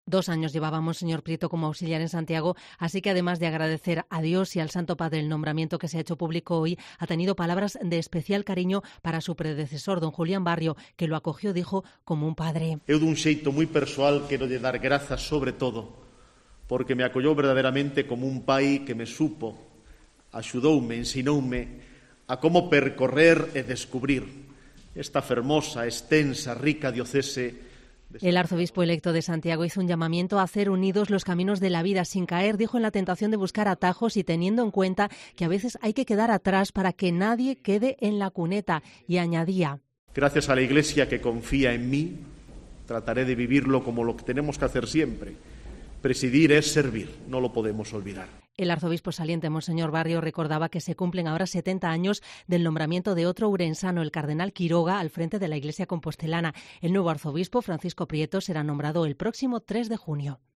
2 años llevaba Monseñor Prieto como auxiliar en Santiago, así que además de agradecer a Dios y al Santo Padre el nombramiento que se ha hecho público hoy, ha tenido palabras de especial cariño para su predecesor, don Julián Barrio, que lo acogió, dijo, como un padre. Eu dun xeito moi persoal quero lle dar grazas sobre todo, porque me acollou verdadeiramente como un pai que me supo, axudoume, ensinoume a como percorrer e descubrir esta fermosa, extensa, rica diocese. El arzobispo electo de Santiago hizo un llamamiento a hacer unidos los caminos de la vida sin caer, dijo, en la tentación de buscar atajos y teniendo en cuenta que a veces hay que quedar atrás para que nadie quede en la cuneta. Y añadía: Gracias a la Iglesia que confía en mí, trataré de vivirlo como lo que tenemos que hacer siempre. Presidir es servir, no lo podemos olvidar. El arzobispo saliente, Monseñor Barrio, recordaba que se cumplen ahora 70 años del nombramiento de otro urensano, el cardenal Quiroga, al frente de la Iglesia compostelana. El nuevo arzobispo, Francisco Prieto, será nombrado el próximo 3 de junio.